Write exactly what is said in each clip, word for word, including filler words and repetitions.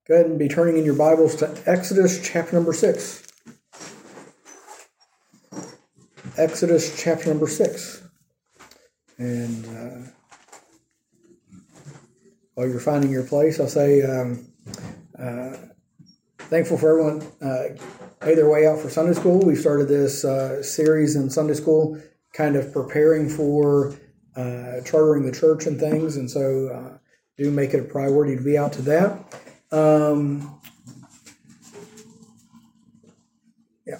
Go ahead and be turning in your Bibles to Exodus chapter number six. Exodus chapter number six. And uh, while you're finding your place, I'll say um, uh, thankful for everyone uh, made their way out for Sunday school. We started this uh, series in Sunday school, kind of preparing for uh, chartering the church and things. And so uh, do make it a priority to be out to that. Um, yeah.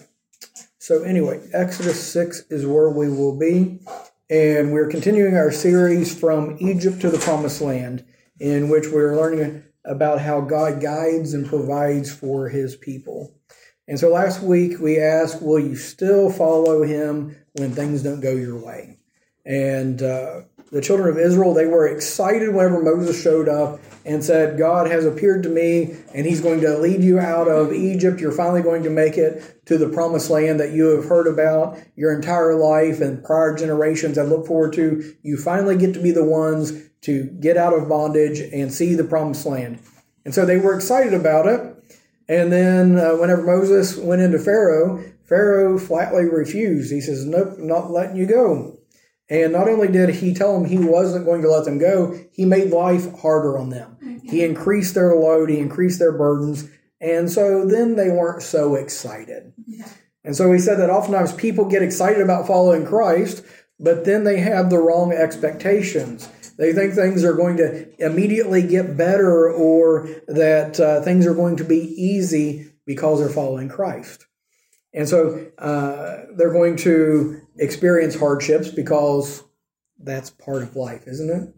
So anyway, Exodus six is where we will be, and we're continuing our series from Egypt to the Promised Land, in which we're learning about how God guides and provides for His people. And so last week we asked, will you still follow Him when things don't go your way? And uh, the children of Israel, they were excited whenever Moses showed up and said, God has appeared to me, and He's going to lead you out of Egypt. You're finally going to make it to the Promised Land that you have heard about your entire life and prior generations that look forward to. You finally get to be the ones to get out of bondage and see the Promised Land. And so they were excited about it. And then uh, whenever Moses went into Pharaoh, Pharaoh flatly refused. He says, nope, not letting you go. And not only did he tell them he wasn't going to let them go, he made life harder on them. Okay. He increased their load, he increased their burdens, and so then they weren't so excited. Yeah. And so he said that oftentimes people get excited about following Christ, but then they have the wrong expectations. They think things are going to immediately get better, or that uh, things are going to be easy because they're following Christ. And so uh, they're going to experience hardships because that's part of life, isn't it?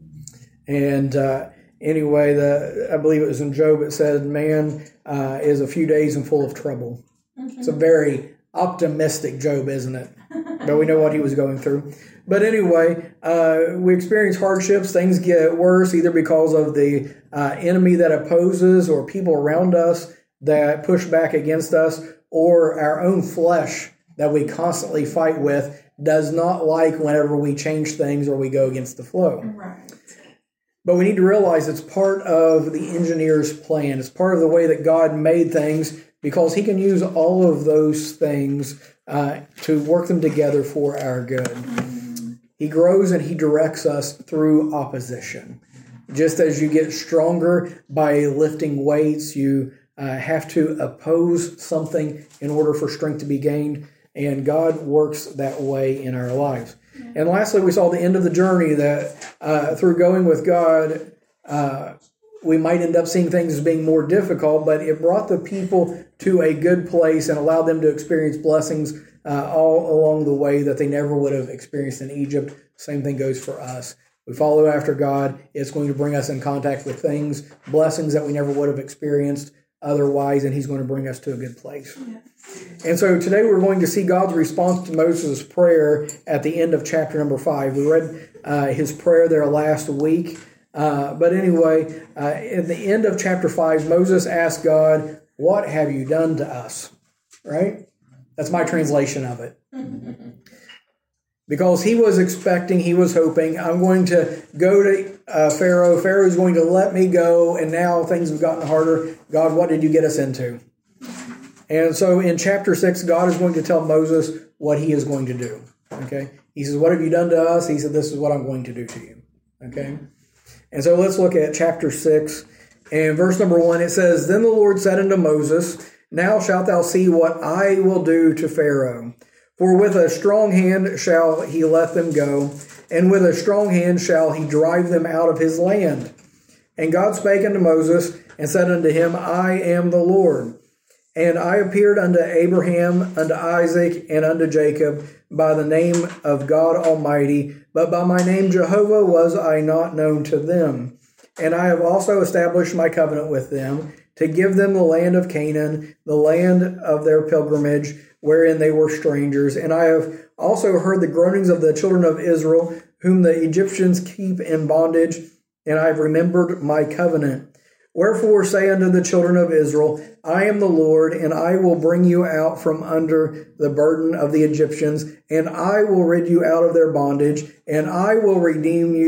And uh, anyway, the I believe it was in Job, it said, man uh, is a few days and full of trouble. Mm-hmm. It's a very optimistic Job, isn't it? But we know what he was going through. But anyway, uh, we experience hardships. Things get worse either because of the uh, enemy that opposes, or people around us that push back against us, or our own flesh that we constantly fight with does not like whenever we change things or we go against the flow. Right. But we need to realize it's part of the engineer's plan. It's part of the way that God made things, because He can use all of those things uh, to work them together for our good. Mm-hmm. He grows and He directs us through opposition. Just as you get stronger by lifting weights, you uh, have to oppose something in order for strength to be gained. And God works that way in our lives. Yeah. And lastly, we saw the end of the journey that uh, through going with God, uh, we might end up seeing things as being more difficult, but it brought the people to a good place and allowed them to experience blessings uh, all along the way that they never would have experienced in Egypt. Same thing goes for us. We follow after God. It's going to bring us in contact with things, blessings that we never would have experienced otherwise, and He's going to bring us to a good place. Yeah. And so today we're going to see God's response to Moses' prayer at the end of chapter number five. We read uh, his prayer there last week. Uh, but anyway, uh, at the end of chapter five, Moses asked God, what have you done to us? Right? That's my translation of it. Because he was expecting, he was hoping, I'm going to go to uh, Pharaoh. Pharaoh's going to let me go, and now things have gotten harder. God, what did you get us into? And so in chapter six, God is going to tell Moses what He is going to do. Okay? He says, what have you done to us? He said, this is what I'm going to do to you. Okay? And so let's look at chapter six. And verse number one, it says, Then the Lord said unto Moses, Now shalt thou see what I will do to Pharaoh. For with a strong hand shall he let them go, and with a strong hand shall he drive them out of his land. And God spake unto Moses, and said unto him, I am the Lord. And I appeared unto Abraham, unto Isaac, and unto Jacob by the name of God Almighty, but by my name Jehovah was I not known to them. And I have also established my covenant with them, to give them the land of Canaan, the land of their pilgrimage, wherein they were strangers. And I have also heard the groanings of the children of Israel, whom the Egyptians keep in bondage, and I have remembered my covenant. Wherefore say unto the children of Israel, I am the Lord, and I will bring you out from under the burden of the Egyptians, and I will rid you out of their bondage, and I will redeem you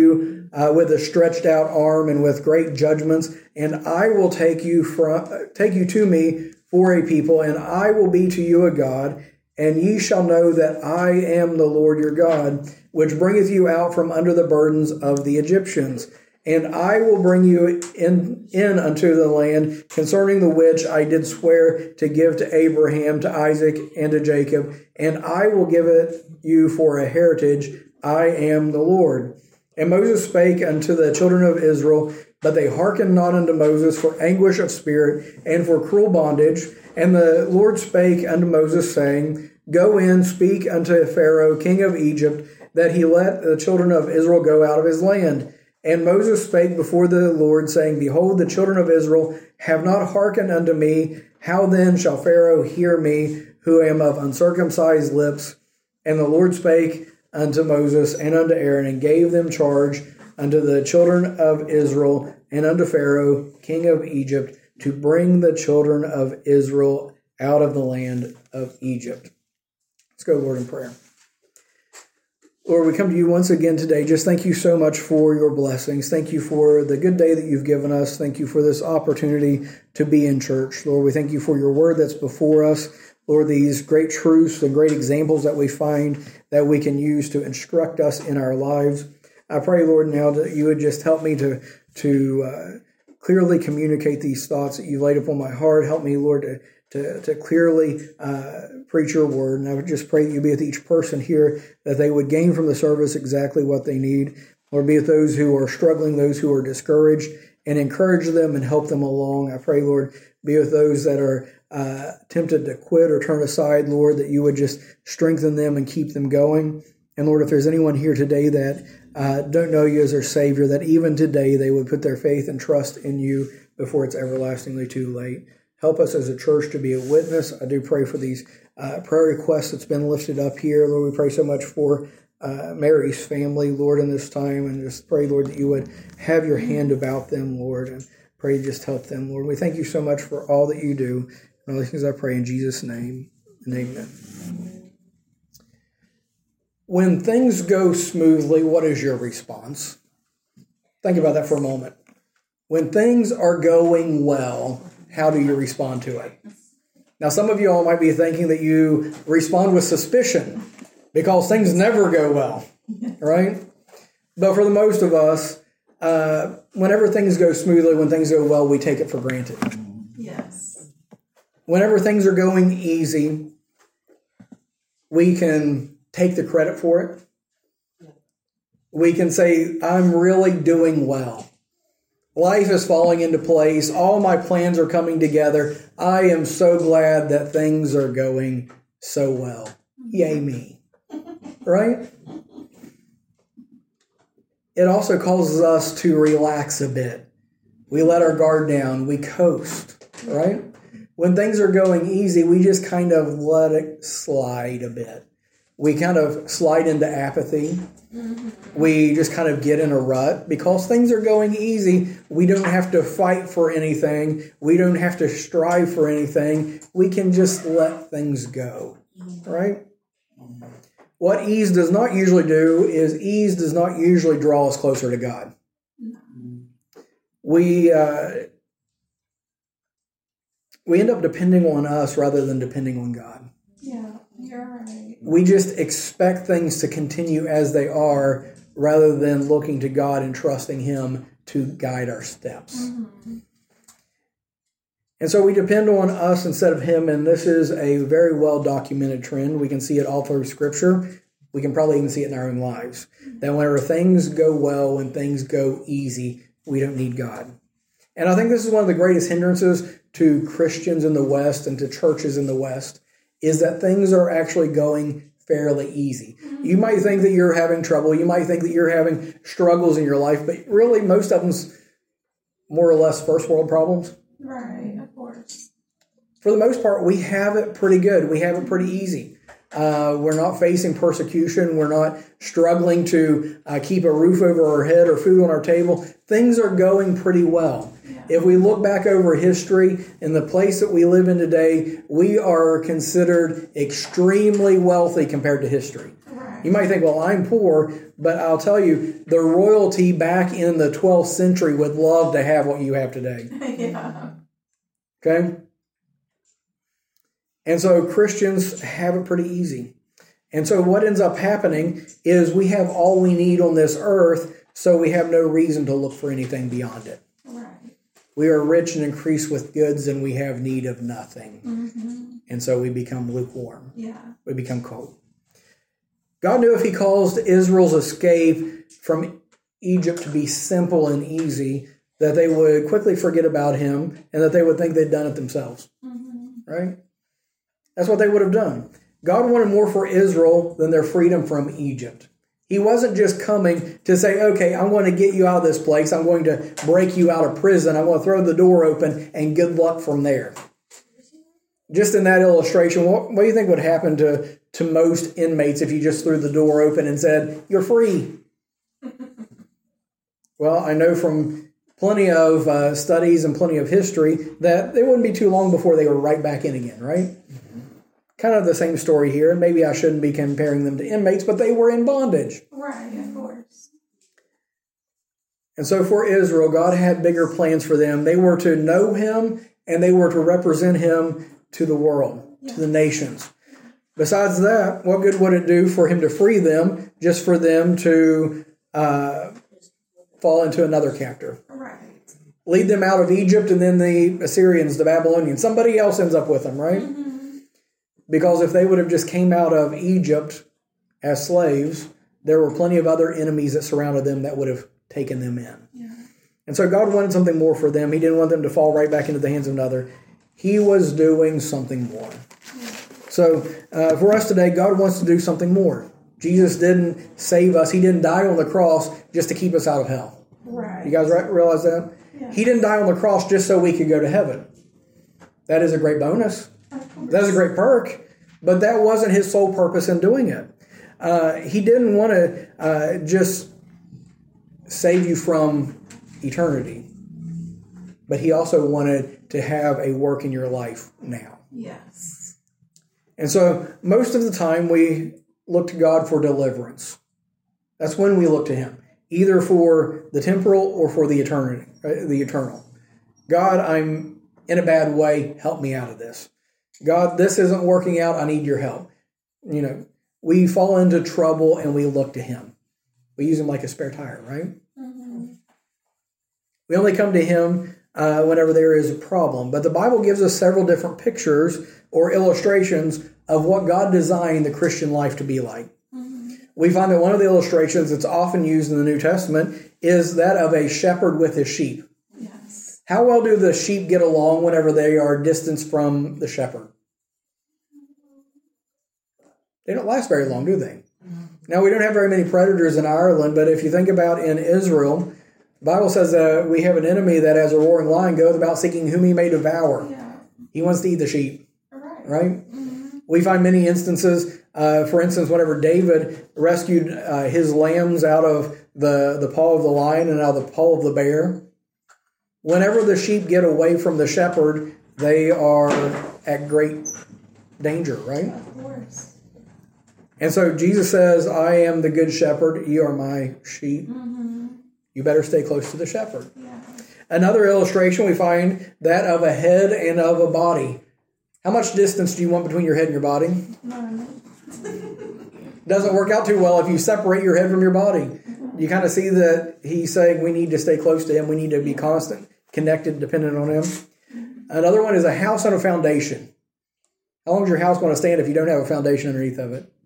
uh, with a stretched out arm and with great judgments. And I will take you from take you to me for a people, and I will be to you a God, and ye shall know that I am the Lord your God, which bringeth you out from under the burdens of the Egyptians. And I will bring you in, in unto the land concerning the which I did swear to give to Abraham, to Isaac, and to Jacob, and I will give it you for a heritage. I am the Lord. And Moses spake unto the children of Israel, but they hearkened not unto Moses for anguish of spirit and for cruel bondage. And the Lord spake unto Moses, saying, Go in, speak unto Pharaoh, king of Egypt, that he let the children of Israel go out of his land. And Moses spake before the Lord, saying, Behold, the children of Israel have not hearkened unto me. How then shall Pharaoh hear me, who am of uncircumcised lips? And the Lord spake unto Moses and unto Aaron, and gave them charge unto the children of Israel and unto Pharaoh, king of Egypt, to bring the children of Israel out of the land of Egypt. Let's go, Lord, in prayer. Lord, we come to you once again today. Just thank you so much for your blessings. Thank you for the good day that you've given us. Thank you for this opportunity to be in church. Lord, we thank you for your word that's before us. Lord, these great truths and great examples that we find that we can use to instruct us in our lives. I pray, Lord, now that you would just help me to, to uh, clearly communicate these thoughts that you laid upon my heart. Help me, Lord, to To, to clearly uh, preach your word. And I would just pray that you be with each person here, that they would gain from the service exactly what they need. Lord, be with those who are struggling, those who are discouraged, and encourage them and help them along. I pray, Lord, be with those that are uh, tempted to quit or turn aside, Lord, that you would just strengthen them and keep them going. And Lord, if there's anyone here today that uh, don't know you as their Savior, that even today they would put their faith and trust in you before it's everlastingly too late. Help us as a church to be a witness. I do pray for these uh, prayer requests that's been lifted up here. Lord, we pray so much for uh, Mary's family, Lord, in this time. And just pray, Lord, that you would have your hand about them, Lord. And pray just help them, Lord. We thank you so much for all that you do. And all these things I pray in Jesus' name. And amen. When things go smoothly, what is your response? Think about that for a moment. When things are going well, how do you respond to it? Now, some of you all might be thinking that you respond with suspicion because things never go well, right? But for the most of us, uh, whenever things go smoothly, when things go well, we take it for granted. Yes. Whenever things are going easy, we can take the credit for it. We can say, I'm really doing well. Life is falling into place. All my plans are coming together. I am so glad that things are going so well. Yay me. Right? It also causes us to relax a bit. We let our guard down. We coast. Right? When things are going easy, we just kind of let it slide a bit. We kind of slide into apathy. Mm-hmm. We just kind of get in a rut because things are going easy. We don't have to fight for anything. We don't have to strive for anything. We can just let things go, right? What ease does not usually do is ease does not usually draw us closer to God. We uh, we end up depending on us rather than depending on God. Yeah, you're right. We just expect things to continue as they are rather than looking to God and trusting Him to guide our steps. Mm-hmm. And so we depend on us instead of Him, and this is a very well-documented trend. We can see it all through Scripture. We can probably even see it in our own lives. That whenever things go well, when things go easy, we don't need God. And I think this is one of the greatest hindrances to Christians in the West and to churches in the West, is that things are actually going fairly easy. You might think that you're having trouble. You might think that you're having struggles in your life, but really most of them's more or less first world problems. Right, of course. For the most part, we have it pretty good. We have it pretty easy. Uh, we're not facing persecution. We're not struggling to uh, keep a roof over our head or food on our table. Things are going pretty well. Yeah. If we look back over history, in the place that we live in today, we are considered extremely wealthy compared to history. Right. Right. You might think, well, I'm poor, but I'll tell you, the royalty back in the twelfth century would love to have what you have today. Yeah. Okay? And so Christians have it pretty easy. And so what ends up happening is we have all we need on this earth, so we have no reason to look for anything beyond it. Right. We are rich and increased with goods, and we have need of nothing. Mm-hmm. And so we become lukewarm. Yeah. We become cold. God knew if he caused Israel's escape from Egypt to be simple and easy, that they would quickly forget about him and that they would think they'd done it themselves. Mm-hmm. Right? That's what they would have done. God wanted more for Israel than their freedom from Egypt. He wasn't just coming to say, okay, I'm going to get you out of this place. I'm going to break you out of prison. I'm going to throw the door open and good luck from there. Just in that illustration, what, what do you think would happen to, to most inmates if you just threw the door open and said, you're free? Well, I know from plenty of uh, studies and plenty of history that it wouldn't be too long before they were right back in again, right? Mm-hmm. Kind of the same story here, and maybe I shouldn't be comparing them to inmates, but they were in bondage. Right, of course. And so for Israel, God had bigger plans for them. They were to know him, and they were to represent him to the world, yeah. to the nations. Besides that, what good would it do for him to free them, just for them to uh, fall into another captor? Right. Lead them out of Egypt, and then the Assyrians, the Babylonians, somebody else ends up with them, right? Mm-hmm. Because if they would have just came out of Egypt as slaves, there were plenty of other enemies that surrounded them that would have taken them in. Yeah. And so God wanted something more for them. He didn't want them to fall right back into the hands of another. He was doing something more. Yeah. So uh, for us today, God wants to do something more. Jesus didn't save us. He didn't die on the cross just to keep us out of hell. Right. You guys realize that? Yeah. He didn't die on the cross just so we could go to heaven. That is a great bonus. That's a great perk. But that wasn't his sole purpose in doing it. Uh, he didn't want to uh, just save you from eternity. But he also wanted to have a work in your life now. Yes. And so most of the time we look to God for deliverance. That's when we look to him, either for the temporal or for the eternity, right? the eternal. God, I'm in a bad way. Help me out of this. God, this isn't working out. I need your help. You know, we fall into trouble and we look to him. We use him like a spare tire, right? Mm-hmm. We only come to him uh, whenever there is a problem. But the Bible gives us several different pictures or illustrations of what God designed the Christian life to be like. Mm-hmm. We find that one of the illustrations that's often used in the New Testament is that of a shepherd with his sheep. Yes. How well do the sheep get along whenever they are distanced from the shepherd? They don't last very long, do they? Mm-hmm. Now, we don't have very many predators in Ireland, but if you think about in Israel, the Bible says that we have an enemy that as a roaring lion goeth about seeking whom he may devour. Yeah. He wants to eat the sheep, Right? right? Mm-hmm. We find many instances, uh, for instance, whenever David rescued uh, his lambs out of the, the paw of the lion and out of the paw of the bear, whenever the sheep get away from the shepherd, they are at great danger, right? Of course. And so Jesus says, I am the good shepherd, you are my sheep. Mm-hmm. You better stay close to the shepherd. Yeah. Another illustration, we find that of a head and of a body. How much distance do you want between your head and your body? None. Doesn't work out too well if you separate your head from your body. You kind of see that he's saying we need to stay close to him. We need to be constant, connected, dependent on him. Another one is a house on a foundation. How long is your house going to stand if you don't have a foundation underneath of it?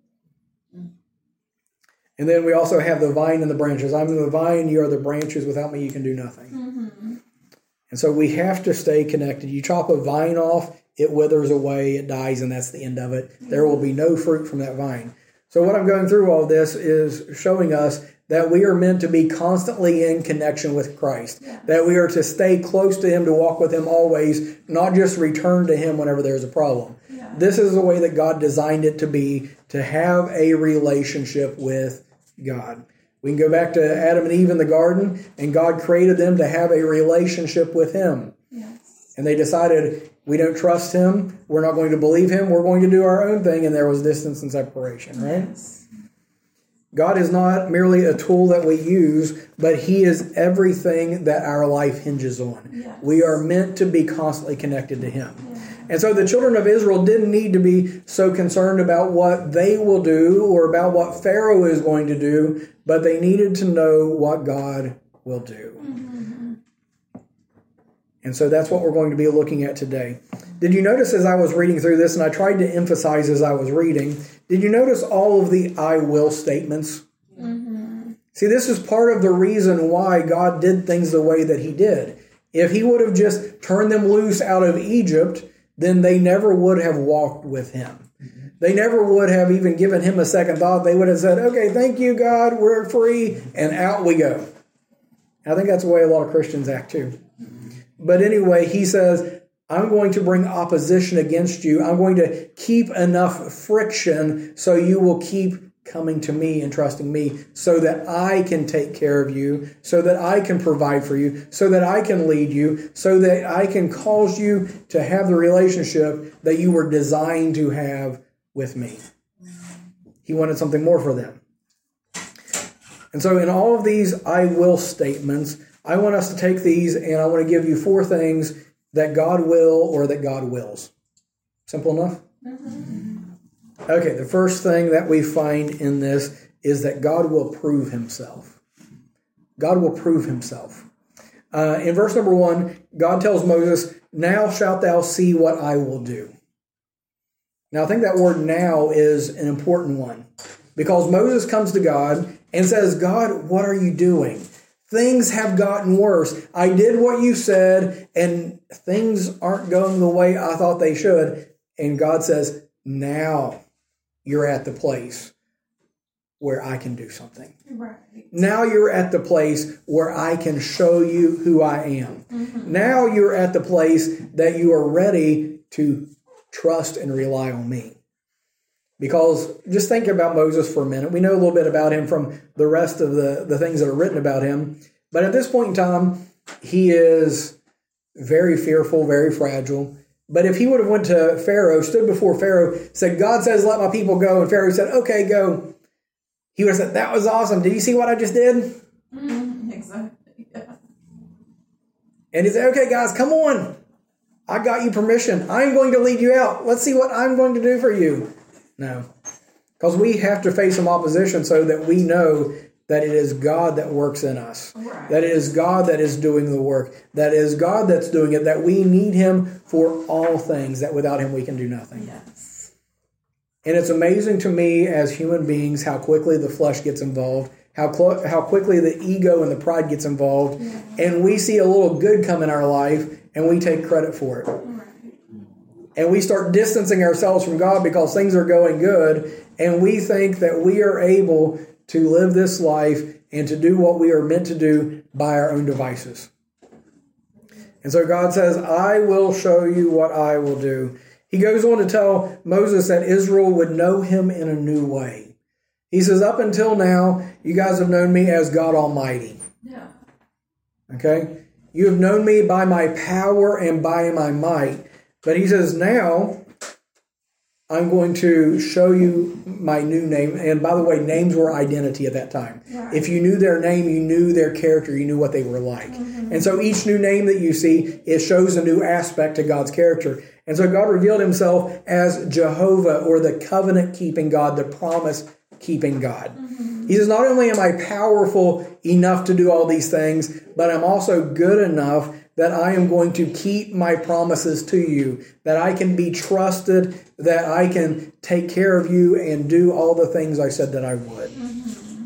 And then we also have the vine and the branches. I'm the vine, you are the branches. Without me, you can do nothing. Mm-hmm. And so we have to stay connected. You chop a vine off, it withers away, it dies, and that's the end of it. Mm-hmm. There will be no fruit from that vine. So what I'm going through all this is showing us that we are meant to be constantly in connection with Christ. Yeah. That we are to stay close to him, to walk with him always, not just return to him whenever there's a problem. Yeah. This is the way that God designed it to be, to have a relationship with God. We can go back to Adam and Eve in the garden, and God created them to have a relationship with him. Yes. And they decided, we don't trust him, we're not going to believe him, we're going to do our own thing, and there was distance and separation, right? Yes. God is not merely a tool that we use, but He is everything that our life hinges on. Yes. We are meant to be constantly connected to Him. Yeah. And so the children of Israel didn't need to be so concerned about what they will do or about what Pharaoh is going to do, but they needed to know what God will do. Mm-hmm. And so that's what we're going to be looking at today. Did you notice as I was reading through this, and I tried to emphasize as I was reading, did you notice all of the I will statements? Mm-hmm. See, this is part of the reason why God did things the way that He did. If He would have just turned them loose out of Egypt, then they never would have walked with Him. Mm-hmm. They never would have even given Him a second thought. They would have said, okay, thank you, God, we're free, and out we go. I think that's the way a lot of Christians act too. Mm-hmm. But anyway, He says, I'm going to bring opposition against you. I'm going to keep enough friction so you will keep coming to me and trusting me so that I can take care of you, so that I can provide for you, so that I can lead you, so that I can cause you to have the relationship that you were designed to have with me. He wanted something more for them. And so in all of these I will statements, I want us to take these and I want to give you four things that God will or that God wills. Simple enough? Mm-hmm. Okay, the first thing that we find in this is that God will prove Himself. God will prove Himself. Uh, in verse number one, God tells Moses, now shalt thou see what I will do. Now I think that word now is an important one because Moses comes to God and says, God, what are you doing? Things have gotten worse. I did what you said, and things aren't going the way I thought they should. And God says, now you're at the place where I can do something. Right. Now you're at the place where I can show you who I am. Mm-hmm. Now you're at the place that you are ready to trust and rely on me. Because just think about Moses for a minute. We know a little bit about him from the rest of the, the things that are written about him. But at this point in time, he is very fearful, very fragile. But if he would have went to Pharaoh, stood before Pharaoh, said, God says, let my people go. And Pharaoh said, okay, go. He would have said, that was awesome. Did you see what I just did? Mm-hmm. Exactly. Yeah. And he said, okay, guys, come on. I got you permission. I'm going to lead you out. Let's see what I'm going to do for you. No, because we have to face some opposition so that we know that it is God that works in us, Right. that it is God that is doing the work, that it is God that's doing it, that we need Him for all things, that without Him we can do nothing. Yes. And it's amazing to me as human beings how quickly the flesh gets involved, how cl- how quickly the ego and the pride gets involved, Yeah. and we see a little good come in our life and we take credit for it. Right. And we start distancing ourselves from God because things are going good, and we think that we are able to live this life and to do what we are meant to do by our own devices. And so God says, I will show you what I will do. He goes on to tell Moses that Israel would know Him in a new way. He says, up until now, you guys have known me as God Almighty. Yeah. Okay? You have known me by my power and by my might. But He says, now I'm going to show you my new name. And by the way, names were identity at that time. Right. If you knew their name, you knew their character, you knew what they were like. Mm-hmm. And so each new name that you see, it shows a new aspect to God's character. And so God revealed Himself as Jehovah, or the covenant-keeping God, the promise-keeping God. Mm-hmm. He says, not only am I powerful enough to do all these things, but I'm also good enough that I am going to keep my promises to you, that I can be trusted, that I can take care of you and do all the things I said that I would. Mm-hmm.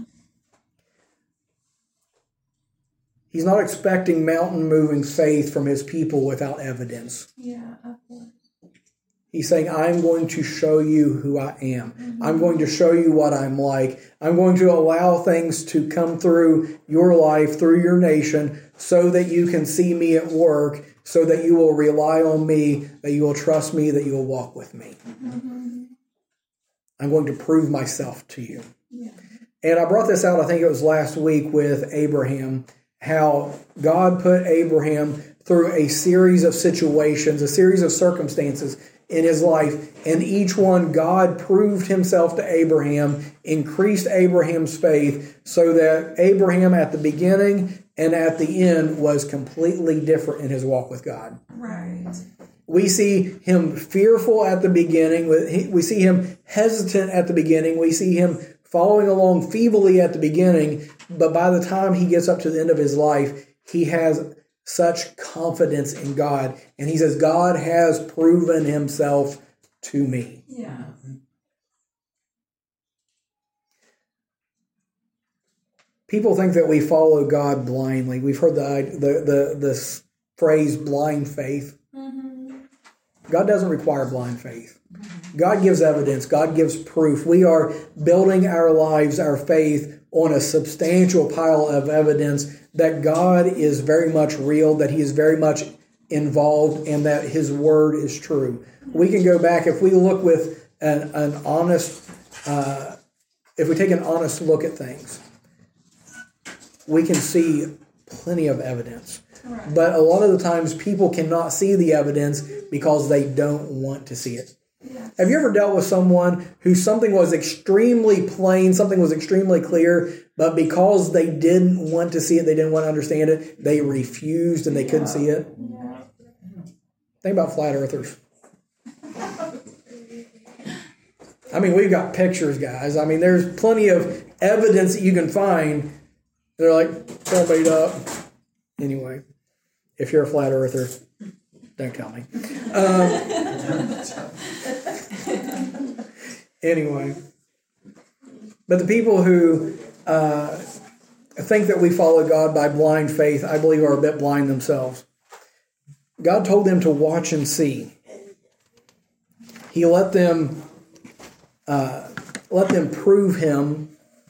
He's not expecting mountain-moving faith from His people without evidence. Yeah, of course. He's saying, I'm going to show you who I am. Mm-hmm. I'm going to show you what I'm like. I'm going to allow things to come through your life, through your nation, so that you can see me at work, so that you will rely on me, that you will trust me, that you will walk with me. Mm-hmm. I'm going to prove myself to you. Yeah. And I brought this out, I think it was last week with Abraham, how God put Abraham through a series of situations, a series of circumstances. in his life. And each one, God proved himself to Abraham, increased Abraham's faith, so that Abraham at the beginning and at the end was completely different in his walk with God. Right. We see him fearful at the beginning. We see him hesitant at the beginning. We see him following along feebly at the beginning. But by the time he gets up to the end of his life, he has such confidence in God. And he says, God has proven himself to me. Yeah. People think that we follow God blindly. We've heard the the the, the phrase blind faith. Mm-hmm. God doesn't require blind faith. God gives evidence. God gives proof. We are building our lives, our faith, on a substantial pile of evidence that God is very much real, that he is very much involved, and that his word is true. We can go back, if we look with an, an honest, uh, if we take an honest look at things, we can see plenty of evidence. Right. But a lot of the times people cannot see the evidence because they don't want to see it. Yes. Have you ever dealt with someone who something was extremely plain, something was extremely clear, but because they didn't want to see it, they didn't want to understand it, they refused and they couldn't see it? Yeah. Think about flat earthers. I mean, we've got pictures, guys. I mean, there's plenty of evidence that you can find. They're like, it's all made up. Anyway, if you're a flat earther, don't tell me. Um, anyway, but the people who uh, think that we follow God by blind faith, I believe, are a bit blind themselves. God told them to watch and see. He let them uh, let them prove him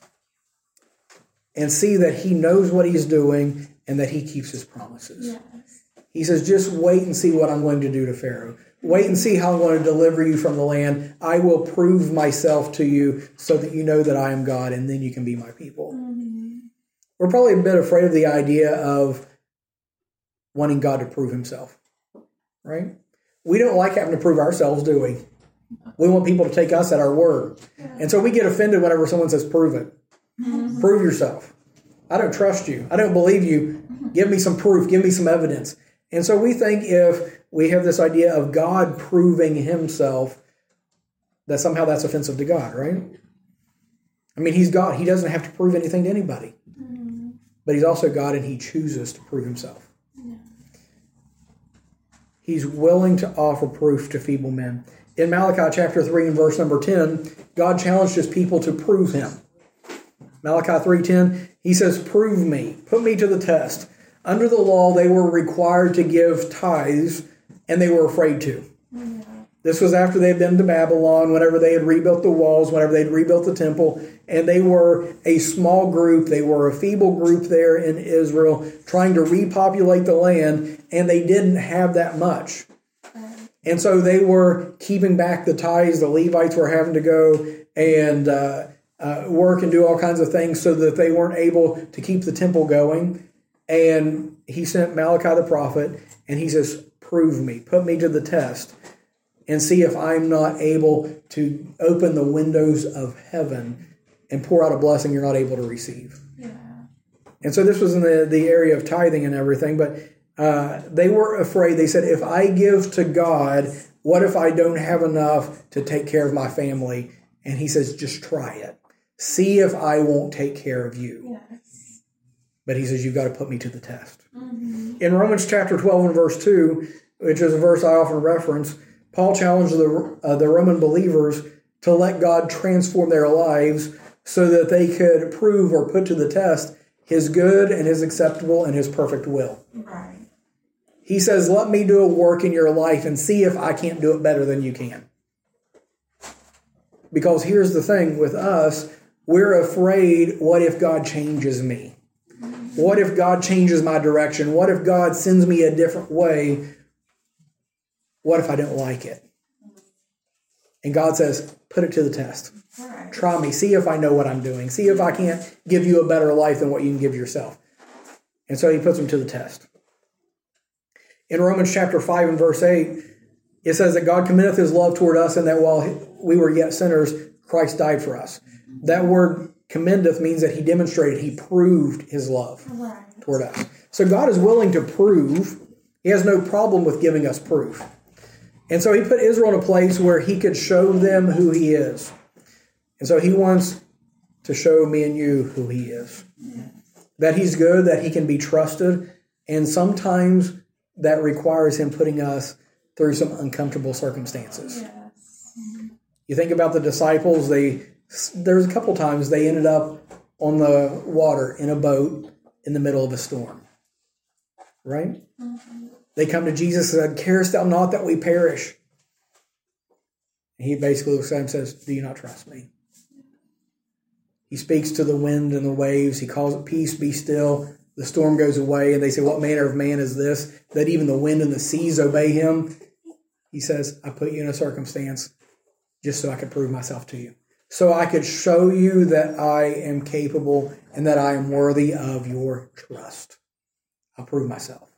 and see that he knows what he's doing and that he keeps his promises. Yes. He says, just wait and see what I'm going to do to Pharaoh. Wait and see how I'm going to deliver you from the land. I will prove myself to you so that you know that I am God, and then you can be my people. Mm-hmm. We're probably a bit afraid of the idea of wanting God to prove himself, right? We don't like having to prove ourselves, do we? We want people to take us at our word. Yeah. And so we get offended whenever someone says, prove it. Mm-hmm. Prove yourself. I don't trust you. I don't believe you. Give me some proof. Give me some evidence. And so we think if we have this idea of God proving himself, that somehow that's offensive to God, right? I mean, he's God. He doesn't have to prove anything to anybody. Mm-hmm. But he's also God, and he chooses to prove himself. Yeah. He's willing to offer proof to feeble men. In Malachi chapter three and verse number ten, God challenged his people to prove him. Malachi three ten, he says, prove me, put me to the test. Under the law, they were required to give tithes, and they were afraid to. Yeah. This was after they had been to Babylon, whenever they had rebuilt the walls, whenever they had rebuilt the temple, and they were a small group. They were a feeble group there in Israel, trying to repopulate the land, and they didn't have that much. And so they were keeping back the tithes. The Levites were having to go and uh, uh, work and do all kinds of things so that they weren't able to keep the temple going. And he sent Malachi the prophet, and he says, prove me, put me to the test, and see if I'm not able to open the windows of heaven and pour out a blessing you're not able to receive. Yeah. And so this was in the, the area of tithing and everything, but uh, they were afraid. They said, if I give to God, what if I don't have enough to take care of my family? And he says, just try it. See if I won't take care of you. Yes. But he says, you've got to put me to the test. Mm-hmm. In Romans chapter twelve and verse two, which is a verse I often reference, Paul challenged the, uh, the Roman believers to let God transform their lives so that they could prove or put to the test his good and his acceptable and his perfect will. Right. He says, let me do a work in your life and see if I can't do it better than you can. Because here's the thing with us, we're afraid, what if God changes me? What if God changes my direction? What if God sends me a different way? What if I don't like it? And God says, put it to the test. Right. Try me. See if I know what I'm doing. See if I can't give you a better life than what you can give yourself. And so he puts them to the test. In Romans chapter five and verse eight, It says that God committeth his love toward us, and that while we were yet sinners, Christ died for us. That word commendeth means that he demonstrated, he proved his love Right. toward us. So God is willing to prove. He has no problem with giving us proof. And so he put Israel in a place where he could show them who he is. And so he wants to show me and you who he is. That he's good, that he can be trusted, and sometimes that requires him putting us through some uncomfortable circumstances. Yes. You think about the disciples, they there's a couple times they ended up on the water in a boat in the middle of a storm. Right? Mm-hmm. They come to Jesus and said, "Carest thou not that we perish?" And he basically looks at him and says, "Do you not trust me?" He speaks to the wind and the waves. He calls it, "Peace, be still." The storm goes away, and they say, "What manner of man is this, that even the wind and the seas obey him?" He says, "I put you in a circumstance just so I could prove myself to you. So I could show you that I am capable and that I am worthy of your trust. I'll prove myself."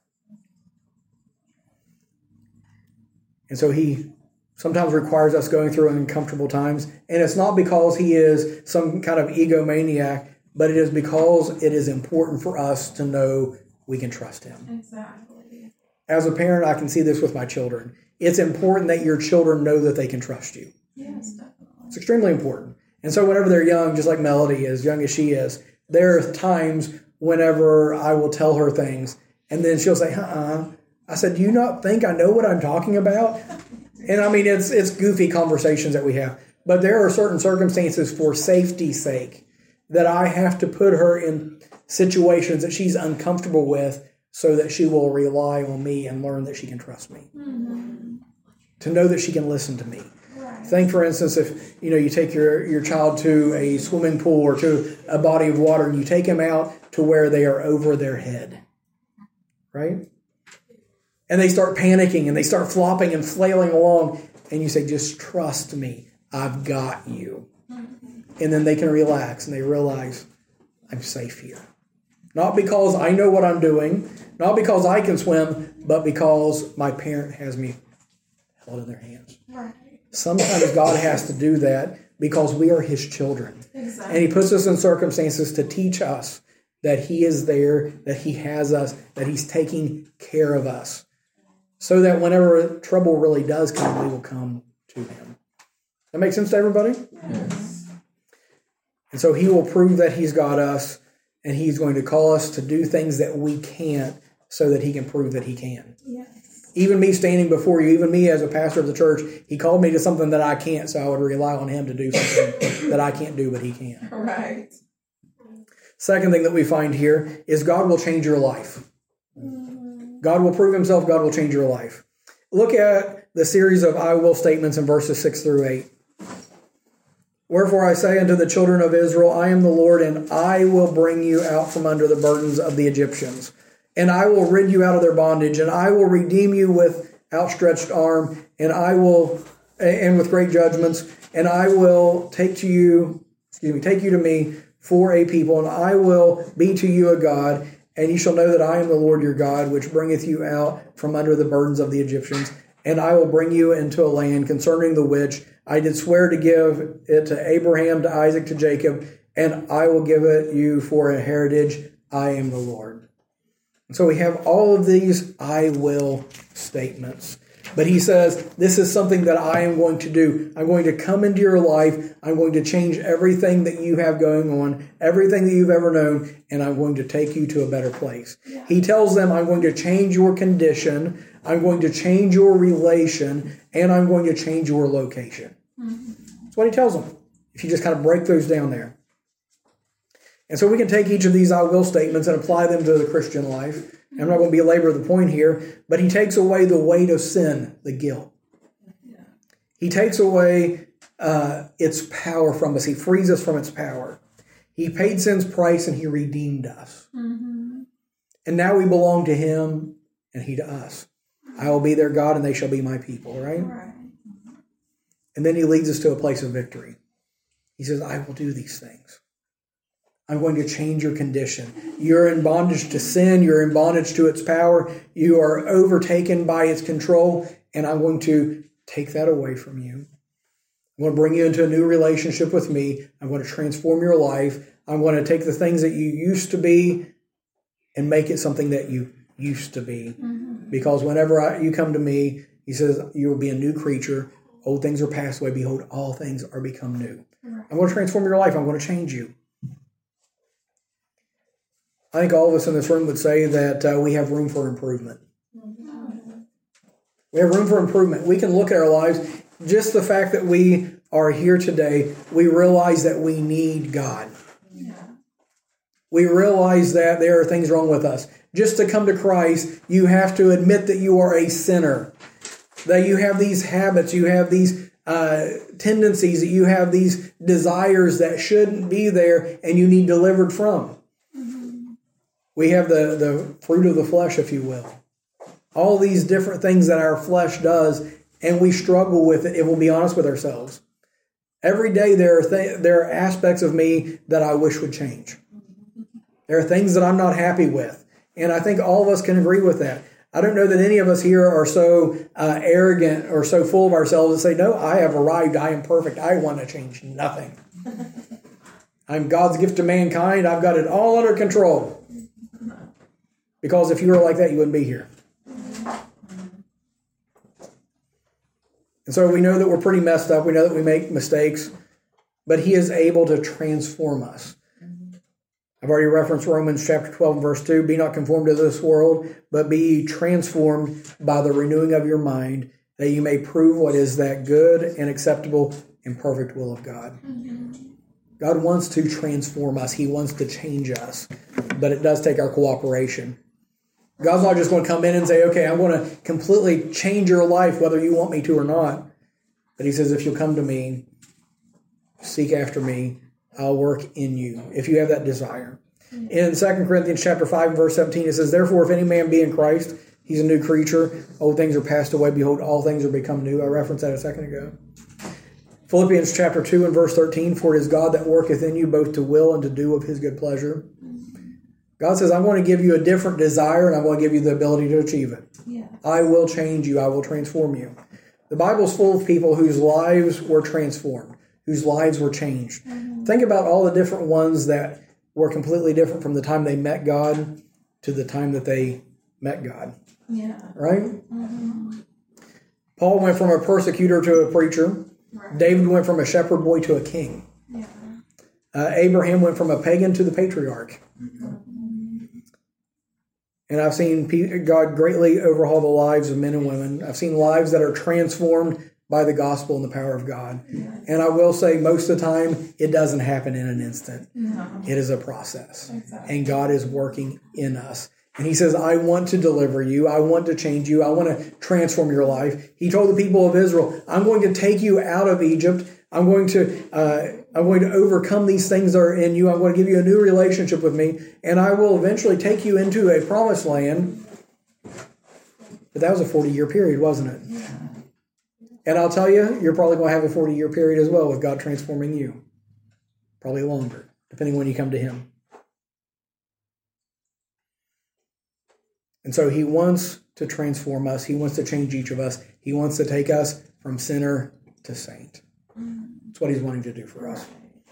And so he sometimes requires us going through uncomfortable times. And it's not because he is some kind of egomaniac, but it is because it is important for us to know we can trust him. Exactly. As a parent, I can see this with my children. It's important that your children know that they can trust you. Yes, definitely. It's extremely important. And so whenever they're young, just like Melody, as young as she is, there are times whenever I will tell her things, and then she'll say, uh-uh. I said, "Do you not think I know what I'm talking about?" And I mean, it's it's goofy conversations that we have. But there are certain circumstances for safety's sake that I have to put her in situations that she's uncomfortable with so that she will rely on me and learn that she can trust me. Mm-hmm. To know that she can listen to me. Right. Think, for instance, if you know you take your, your child to a swimming pool or to a body of water and you take them out to where they are over their head. Right? And they start panicking and they start flopping and flailing along. And you say, "Just trust me. I've got you." Mm-hmm. And then they can relax and they realize, I'm safe here. Not because I know what I'm doing, not because I can swim, but because my parent has me held in their hands. Right. Sometimes God has to do that because we are his children. Exactly. And he puts us in circumstances to teach us that he is there, that he has us, that he's taking care of us. So that whenever trouble really does come, we will come to him. That makes sense to everybody? Yes. And so he will prove that he's got us, and he's going to call us to do things that we can't so that he can prove that he can. Yes. Even me standing before you, even me as a pastor of the church, he called me to something that I can't, so I would rely on him to do something that I can't do, but he can. Right. Second thing that we find here is God will change your life. God will prove himself. God will change your life. Look at the series of I will statements in verses six through eight. "Wherefore I say unto the children of Israel, I am the Lord, and I will bring you out from under the burdens of the Egyptians. And I will rid you out of their bondage, and I will redeem you with outstretched arm, and I will, and with great judgments, and I will take to you, excuse me, take you to me for a people, and I will be to you a God. And ye shall know that I am the Lord your God, which bringeth you out from under the burdens of the Egyptians. And I will bring you into a land concerning the which I did swear to give it to Abraham, to Isaac, to Jacob, and I will give it you for a heritage. I am the Lord." And so we have all of these I will statements. But he says, this is something that I am going to do. I'm going to come into your life. I'm going to change everything that you have going on, everything that you've ever known, and I'm going to take you to a better place. Yeah. He tells them, I'm going to change your condition, I'm going to change your relation, and I'm going to change your location. Mm-hmm. That's what he tells them, if you just kind of break those down there. And so we can take each of these I will statements and apply them to the Christian life. I'm not going to belabor the point here, but he takes away the weight of sin, the guilt. Yeah. He takes away uh, its power from us. He frees us from its power. He paid sin's price and he redeemed us. Mm-hmm. And now we belong to him and he to us. I will be their God and they shall be my people, right? Right. And then he leads us to a place of victory. He says, I will do these things. I'm going to change your condition. You're in bondage to sin. You're in bondage to its power. You are overtaken by its control. and I'm going to take that away from you. I'm going to bring you into a new relationship with me. I'm going to transform your life. I'm going to take the things that you used to be and make it something that you used to be. Mm-hmm. Because whenever I, you come to me, he says, you will be a new creature. Old things are passed away. Behold, all things are become new. Right. I'm going to transform your life. I'm going to change you. I think all of us in this room would say that uh, we have room for improvement. Mm-hmm. We have room for improvement. We can look at our lives. Just the fact that we are here today, we realize that we need God. Yeah. We realize that there are things wrong with us. Just to come to Christ, you have to admit that you are a sinner, that you have these habits, you have these uh, tendencies, that you have these desires that shouldn't be there and you need delivered from. Mm-hmm. We have the, the fruit of the flesh, if you will. All these different things that our flesh does, and we struggle with it, if we'll be honest with ourselves. Every day there are th- there are aspects of me that I wish would change. There are things that I'm not happy with. And I think all of us can agree with that. I don't know that any of us here are so uh, arrogant or so full of ourselves and say, no, I have arrived. I am perfect. I want to change nothing. I'm God's gift to mankind. I've got it all under control. Because if you were like that, you wouldn't be here. And so we know that we're pretty messed up. We know that we make mistakes. But he is able to transform us. I've already referenced Romans chapter twelve, verse two. Be not conformed to this world, but be transformed by the renewing of your mind, that you may prove what is that good and acceptable and perfect will of God. Mm-hmm. God wants to transform us. He wants to change us. But it does take our cooperation. God's not just going to come in and say, okay, I'm going to completely change your life, whether you want me to or not. But he says, if you'll come to me, seek after me, I'll work in you, if you have that desire. In Second Corinthians chapter five, verse seventeen, it says, therefore, if any man be in Christ, he's a new creature. Old things are passed away. Behold, all things are become new. I referenced that a second ago. Philippians chapter two and verse thirteen, for it is God that worketh in you both to will and to do of his good pleasure. God says, I'm going to give you a different desire and I'm going to give you the ability to achieve it. Yeah. I will change you. I will transform you. The Bible's full of people whose lives were transformed, whose lives were changed. Mm-hmm. Think about all the different ones that were completely different from the time they met God to the time that they met God. Yeah. Right? Mm-hmm. Paul went from a persecutor to a preacher. Right. David went from a shepherd boy to a king. Yeah. Uh, Abraham went from a pagan to the patriarch. Mm-hmm. And I've seen God greatly overhaul the lives of men and women. I've seen lives that are transformed by the gospel and the power of God. Yes. And I will say most of the time, it doesn't happen in an instant. No. It is a process. Exactly. And God is working in us. And he says, I want to deliver you. I want to change you. I want to transform your life. He told the people of Israel, I'm going to take you out of Egypt. I'm going to uh, I'm going to overcome these things that are in you. I'm going to give you a new relationship with me. And I will eventually take you into a promised land. But that was a forty-year period, wasn't it? Yeah. And I'll tell you, you're probably going to have a forty-year period as well with God transforming you. Probably longer, depending when you come to him. And so he wants to transform us. He wants to change each of us. He wants to take us from sinner to saint. That's what he's wanting to do for us.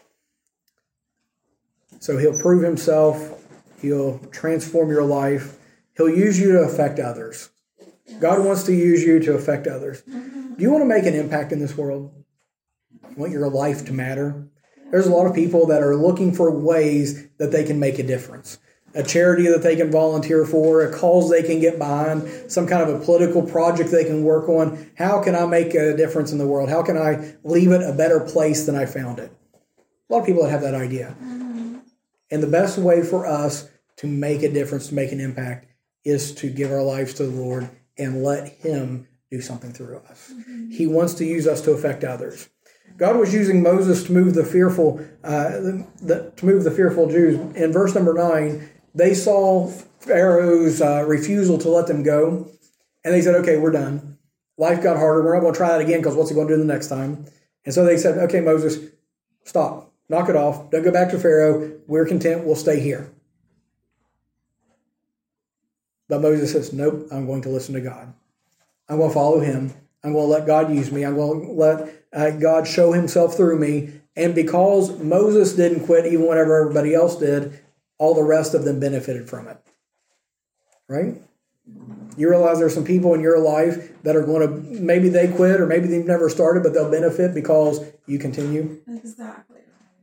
So he'll prove himself. He'll transform your life. He'll use you to affect others. God wants to use you to affect others. Do you want to make an impact in this world? You want your life to matter? There's a lot of people that are looking for ways that they can make a difference. A charity that they can volunteer for, a cause they can get behind, some kind of a political project they can work on. How can I make a difference in the world? How can I leave it a better place than I found it? A lot of people that have that idea. Mm-hmm. And the best way for us to make a difference, to make an impact, is to give our lives to the Lord and let him do something through us. Mm-hmm. He wants to use us to affect others. God was using Moses to move the fearful, uh, the, the, to move the fearful Jews. In verse number nine, they saw Pharaoh's uh, refusal to let them go, and they said, okay, we're done. Life got harder. We're not going to try that again because what's he going to do the next time? And so they said, okay, Moses, stop. Knock it off. Don't go back to Pharaoh. We're content. We'll stay here. But Moses says, nope, I'm going to listen to God. I'm going to follow him. I'm going to let God use me. I'm going to let uh, God show himself through me. And because Moses didn't quit even whenever everybody else did, all the rest of them benefited from it. Right? You realize there's some people in your life that are going to, maybe they quit or maybe they've never started, but they'll benefit because you continue. Exactly.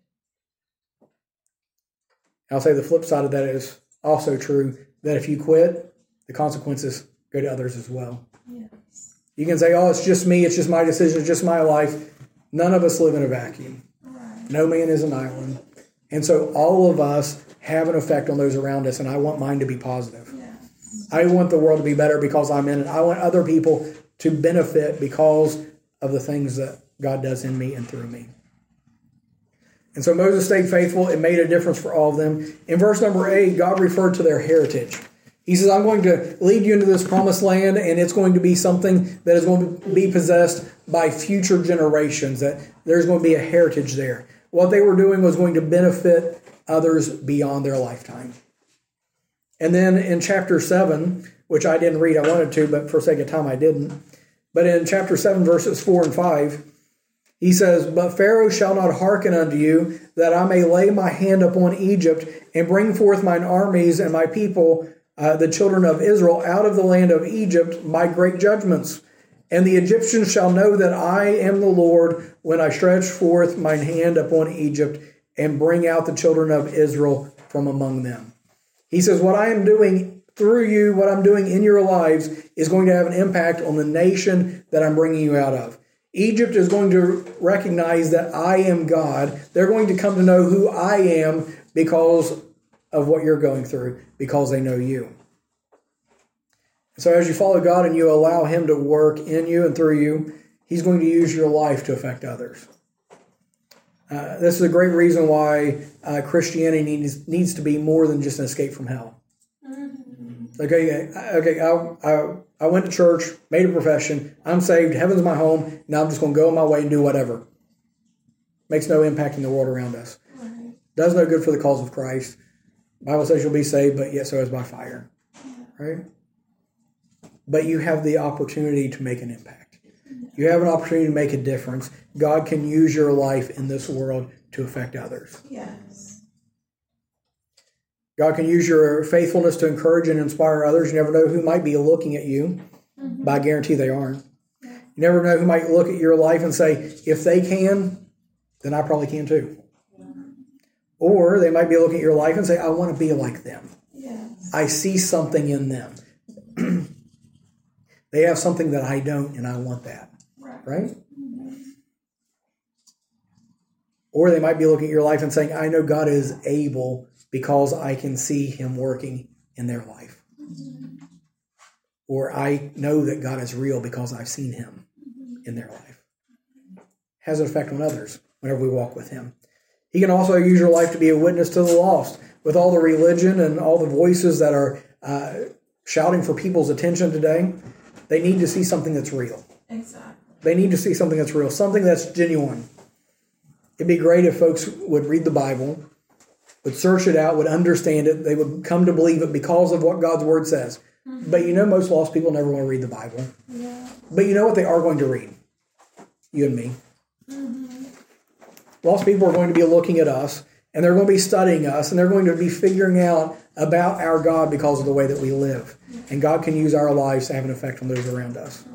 I'll say the flip side of that is also true, that if you quit, the consequences go to others as well. Yes. You can say, oh, it's just me, it's just my decision, it's just my life. None of us live in a vacuum. Right. No man is an island. And so all of us have an effect on those around us, and I want mine to be positive. Yes. I want the world to be better because I'm in it. I want other people to benefit because of the things that God does in me and through me. And so Moses stayed faithful. It made a difference for all of them. In verse number eight, God referred to their heritage. He says, I'm going to lead you into this promised land, and it's going to be something that is going to be possessed by future generations, that there's going to be a heritage there. What they were doing was going to benefit others beyond their lifetime. And then in chapter seven, which I didn't read, I wanted to, but for sake of time I didn't. But in chapter seven, verses four and five, he says, But Pharaoh shall not hearken unto you, that I may lay my hand upon Egypt, and bring forth mine armies and my people, uh, the children of Israel, out of the land of Egypt by great judgments. And the Egyptians shall know that I am the Lord, when I stretch forth mine hand upon Egypt, and bring out the children of Israel from among them. He says, what I am doing through you, what I'm doing in your lives, is going to have an impact on the nation that I'm bringing you out of. Egypt is going to recognize that I am God. They're going to come to know who I am because of what you're going through, because they know you. So as you follow God and you allow him to work in you and through you, he's going to use your life to affect others. Uh, this is a great reason why uh, Christianity needs, needs to be more than just an escape from hell. Mm-hmm. Okay, okay. I, I I went to church, made a profession. I'm saved. Heaven's my home. Now I'm just going to go my way and do whatever. Makes no impact in the world around us. Right. Does no good for the cause of Christ. The Bible says you'll be saved, but yet so is by fire. Yeah. Right? But you have the opportunity to make an impact. You have an opportunity to make a difference. God can use your life in this world to affect others. Yes. God can use your faithfulness to encourage and inspire others. You never know who might be looking at you, mm-hmm. but I guarantee they aren't. Yeah. You never know who might look at your life and say, if they can, then I probably can too. Yeah. Or they might be looking at your life and say, I want to be like them. Yes. I see something in them. They have something that I don't, and I want that. Right? right? Mm-hmm. Or they might be looking at your life and saying, I know God is able because I can see him working in their life. Mm-hmm. Or I know that God is real because I've seen him mm-hmm. in their life. Has an effect on others whenever we walk with him. He can also use your life to be a witness to the lost. With all the religion and all the voices that are uh, shouting for people's attention today, they need to see something that's real. Exactly. They need to see something that's real, something that's genuine. It'd be great if folks would read the Bible, would search it out, would understand it. They would come to believe it because of what God's Word says. Mm-hmm. But you know, most lost people never want to read the Bible. Yeah. But you know what they are going to read? You and me. Mm-hmm. Lost people are going to be looking at us, and they're going to be studying us, and they're going to be figuring out about our God because of the way that we live. And God can use our lives to have an effect on those around us.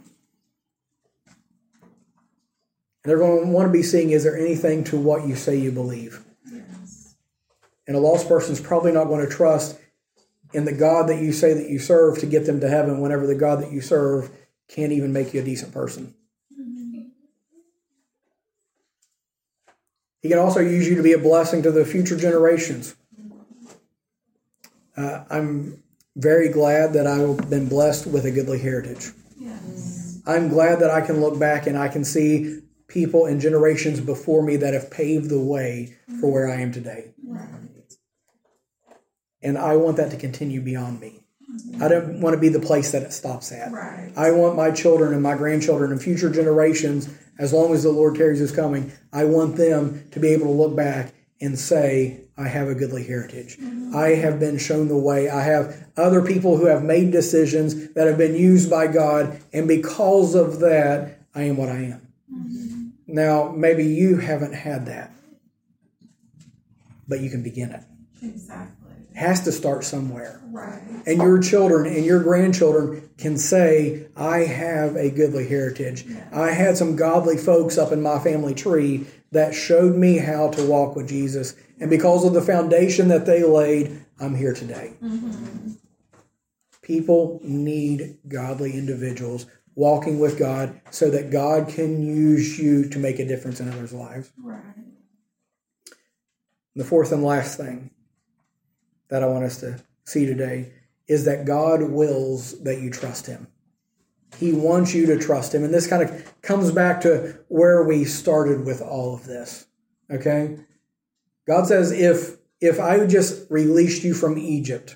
And they're going to want to be seeing, is there anything to what you say you believe? Yes. And a lost person's probably not going to trust in the God that you say that you serve to get them to heaven whenever the God that you serve can't even make you a decent person. Mm-hmm. He can also use you to be a blessing to the future generations. Uh, I'm very glad that I've been blessed with a goodly heritage. Yes. I'm glad that I can look back and I can see people and generations before me that have paved the way for where I am today. Right. And I want that to continue beyond me. I don't want to be the place that it stops at. Right. I want my children and my grandchildren and future generations, as long as the Lord tarries his coming, I want them to be able to look back and say, I have a goodly heritage. Mm-hmm. I have been shown the way. I have other people who have made decisions that have been used by God, and because of that, I am what I am. Mm-hmm. Now, maybe you haven't had that, but you can begin it. Exactly. It has to start somewhere. Right. And your children and your grandchildren can say, I have a goodly heritage. Yeah. I had some godly folks up in my family tree that showed me how to walk with Jesus. And because of the foundation that they laid, I'm here today. Mm-hmm. People need godly individuals walking with God so that God can use you to make a difference in others' lives. Right. The fourth and last thing that I want us to see today is that God wills that you trust him. He wants you to trust him. And this kind of comes back to where we started with all of this. Okay? God says, if, if I just released you from Egypt,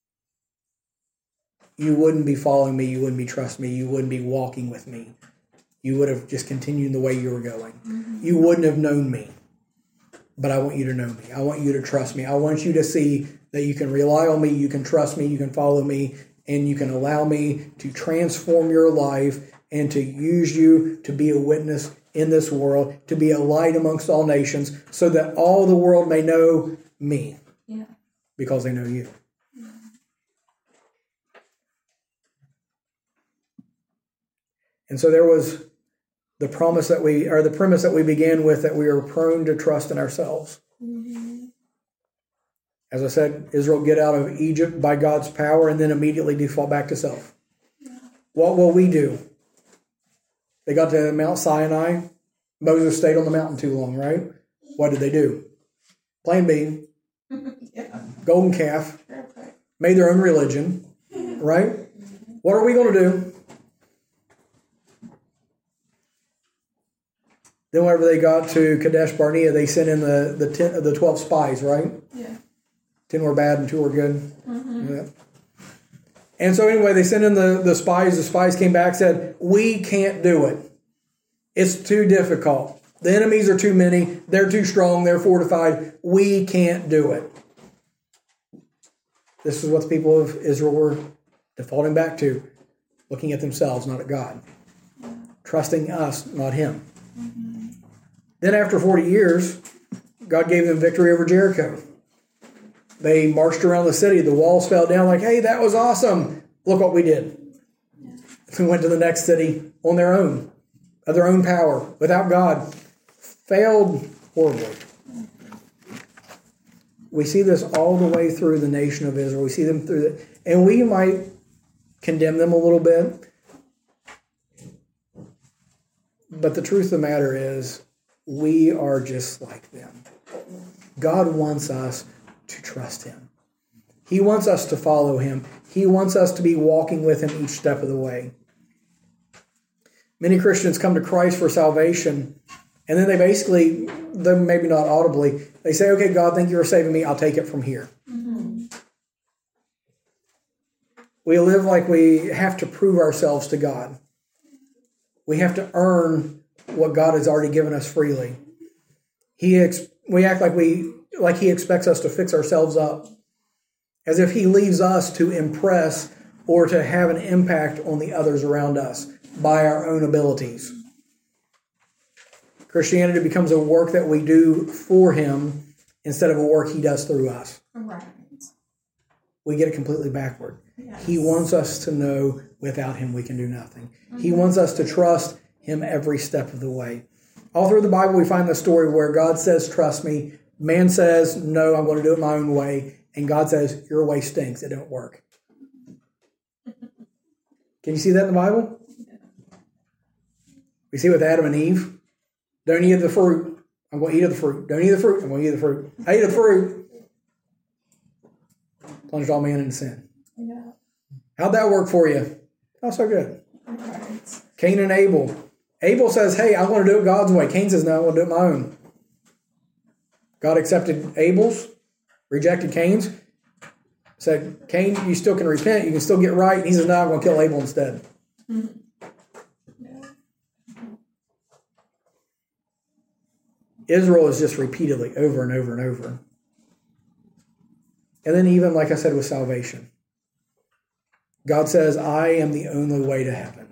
you wouldn't be following me, you wouldn't be trusting me, you wouldn't be walking with me. You would have just continued the way you were going. Mm-hmm. You wouldn't have known me. But I want you to know me. I want you to trust me. I want you to see that you can rely on me, you can trust me, you can follow me, and you can allow me to transform your life and to use you to be a witness in this world, to be a light amongst all nations, so that all the world may know me. Yeah. Because they know you. Yeah. And so there was the promise that we, or the premise that we began with, that we are prone to trust in ourselves. Mm-hmm. As I said, Israel get out of Egypt by God's power and then immediately default back to self. Yeah. What will we do? They got to Mount Sinai. Moses stayed on the mountain too long, right? What did they do? Plan B. Yeah. Golden calf. Perfect. Made their own religion, right? Mm-hmm. What are we going to do? Then whenever they got to Kadesh Barnea, they sent in the the, ten, the twelve spies, right? Yeah. Ten were bad and two were good. Mm-hmm. Yeah. And so anyway, they sent in the, the spies. The spies came back and said, we can't do it. It's too difficult. The enemies are too many. They're too strong. They're fortified. We can't do it. This is what the people of Israel were defaulting back to. Looking at themselves, not at God. Yeah. Trusting us, not him. Mm-hmm. Then after forty years, God gave them victory over Jericho. They marched around the city. The walls fell down like, hey, that was awesome. Look what we did. Yeah. They went to the next city on their own, of their own power, without God. Failed horribly. We see this all the way through the nation of Israel. We see them through the, and we might condemn them a little bit. But the truth of the matter is, we are just like them. God wants us to trust him. He wants us to follow him. He wants us to be walking with him each step of the way. Many Christians come to Christ for salvation, and then they basically, though maybe not audibly, they say, okay, God, thank you for saving me. I'll take it from here. Mm-hmm. We live like we have to prove ourselves to God. We have to earn what God has already given us freely. He ex- we act like we like he expects us to fix ourselves up, as if he leaves us to impress or to have an impact on the others around us by our own abilities. Christianity becomes a work that we do for him instead of a work he does through us. Right. We get it completely backward. Yes. He wants us to know without him we can do nothing. Mm-hmm. He wants us to trust him every step of the way. All through the Bible, we find the story where God says, trust me. Man says, no, I'm going to do it my own way. And God says, your way stinks. It don't work. Can you see that in the Bible? We see with Adam and Eve. Don't eat of the fruit. I'm going to eat of the fruit. Don't eat of the fruit. I'm going to eat of the fruit. I eat of the fruit. Plunged all man into sin. Yeah. How'd that work for you? Not so good. Right. Cain and Abel. Abel says, hey, I want to do it God's way. Cain says, no, I want to do it my own. God accepted Abel's, rejected Cain's. Said, Cain, you still can repent. You can still get right. And he says, no, I'm going to kill Abel instead. Mm-hmm. Yeah. Israel is just repeatedly over and over and over. And then even, like I said, with salvation. God says, I am the only way to heaven.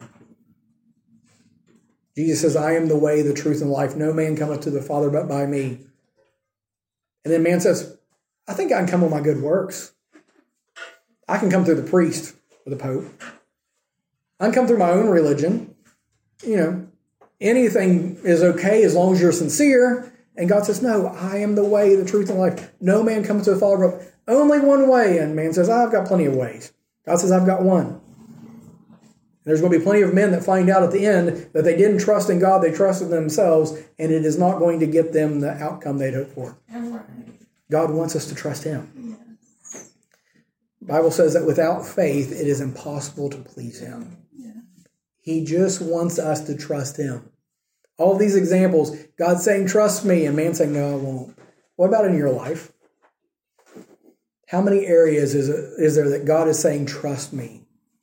Jesus says, I am the way, the truth, and life. No man cometh to the Father but by me. And then man says, I think I can come with my good works. I can come through the priest or the Pope. I can come through my own religion. You know, anything is okay as long as you're sincere. And God says, no, I am the way, the truth, and life. No man comes to the Father but only one way. And man says, I've got plenty of ways. God says, I've got one. There's going to be plenty of men that find out at the end that they didn't trust in God, they trusted themselves, and it is not going to get them the outcome they'd hoped for. Right. God wants us to trust Him. Yes. The Bible says that without faith, it is impossible to please Him. Yeah. He just wants us to trust Him. All these examples, God saying, trust me, and man saying, no, I won't. What about in your life? How many areas is, it, is there that God is saying, trust me?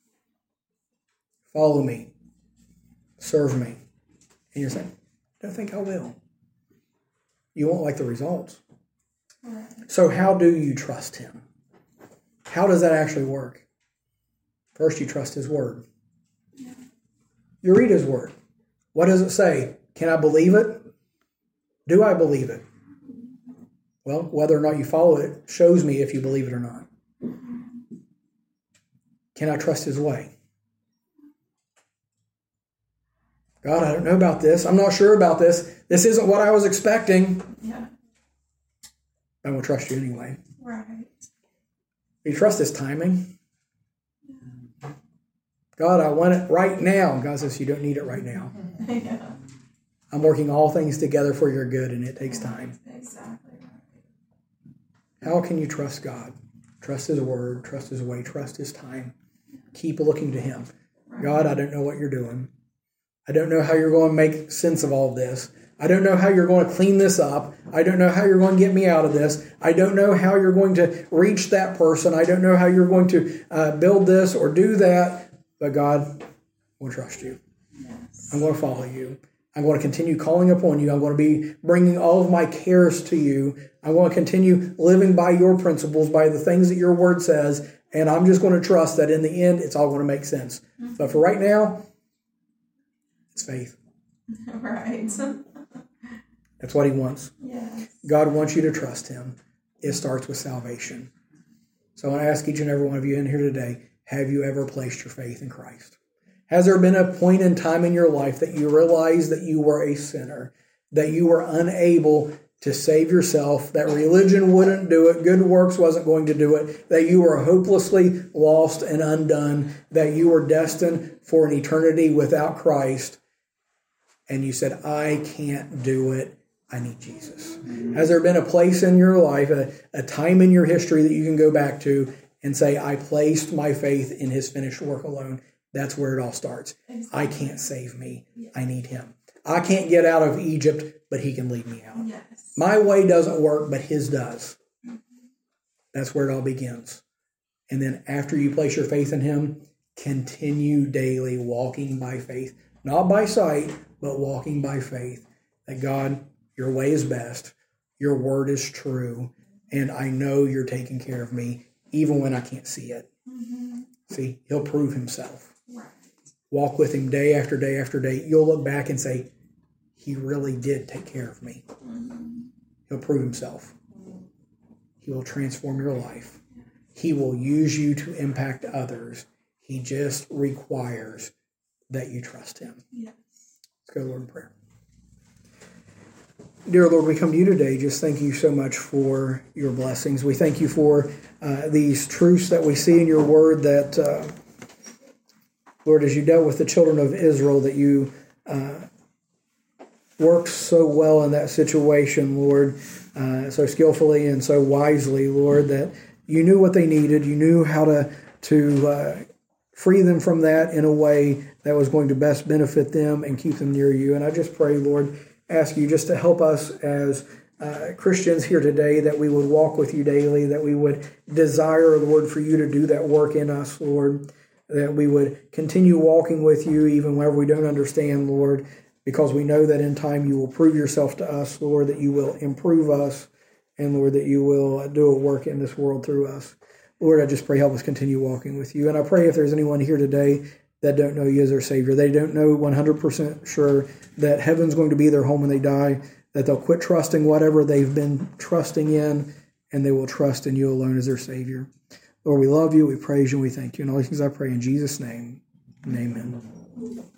Follow me. Serve me. And you're saying, I don't think I will. You won't like the results. Right. So how do you trust Him? How does that actually work? First, you trust His Word. Yeah. You read His Word. What does it say? Can I believe it? Do I believe it? Well, whether or not you follow it shows me if you believe it or not. Can I trust His way? God, I don't know about this. I'm not sure about this. This isn't what I was expecting. Yeah. I will trust you anyway. Right. You trust His timing? God, I want it right now. God says, you don't need it right now. Yeah. I'm working all things together for your good, and it takes time. Exactly right. How can you trust God? Trust His Word, trust His way, trust His time. Keep looking to Him. Right. God, I don't know what you're doing. I don't know how you're going to make sense of all of this. I don't know how you're going to clean this up. I don't know how you're going to get me out of this. I don't know how you're going to reach that person. I don't know how you're going to uh, build this or do that. But God, I will trust you. Yes. I'm going to follow you. I'm going to continue calling upon you. I'm going to be bringing all of my cares to you. I'm going to continue living by your principles, by the things that your word says. And I'm just going to trust that in the end, it's all going to make sense. Mm-hmm. But for right now, it's faith. Right. That's what He wants. Yes. God wants you to trust Him. It starts with salvation. So I want to ask each and every one of you in here today, have you ever placed your faith in Christ? Has there been a point in time in your life that you realized that you were a sinner, that you were unable to save yourself, that religion wouldn't do it, good works wasn't going to do it, that you were hopelessly lost and undone, that you were destined for an eternity without Christ, and you said, I can't do it, I need Jesus? Has there been a place in your life, a, a time in your history that you can go back to and say, I placed my faith in His finished work alone? That's where it all starts. Exactly. I can't save me. I need Him. I can't get out of Egypt, but He can lead me out. Yes. My way doesn't work, but His does. That's where it all begins. And then after you place your faith in Him, continue daily walking by faith. Not by sight, but walking by faith. That God, your way is best. Your word is true. And I know you're taking care of me, even when I can't see it. Mm-hmm. See, He'll prove Himself. Right. Walk with Him day after day after day. You'll look back and say, He really did take care of me. Mm-hmm. He'll prove Himself. He will transform your life. He will use you to impact others. He just requires that you trust Him. Yes. Let's go, Lord, in prayer. Dear Lord, we come to you today. Just thank you so much for your blessings. We thank you for uh, these truths that we see in your word that, uh, Lord, as you dealt with the children of Israel, that you uh, worked so well in that situation, Lord, uh, so skillfully and so wisely, Lord, that you knew what they needed. You knew how to, to uh, free them from that in a way that was going to best benefit them and keep them near you. And I just pray, Lord, ask you just to help us as uh, Christians here today, that we would walk with you daily, that we would desire, Lord, for you to do that work in us, Lord, that we would continue walking with you even whenever we don't understand, Lord, because we know that in time you will prove yourself to us, Lord, that you will improve us, and Lord, that you will do a work in this world through us. Lord, I just pray help us continue walking with you. And I pray if there's anyone here today that don't know you as their Savior, they don't know one hundred percent sure that heaven's going to be their home when they die, that they'll quit trusting whatever they've been trusting in, and they will trust in you alone as their Savior. Lord, we love you, we praise you, and we thank you. And all these things I pray in Jesus' name. And amen.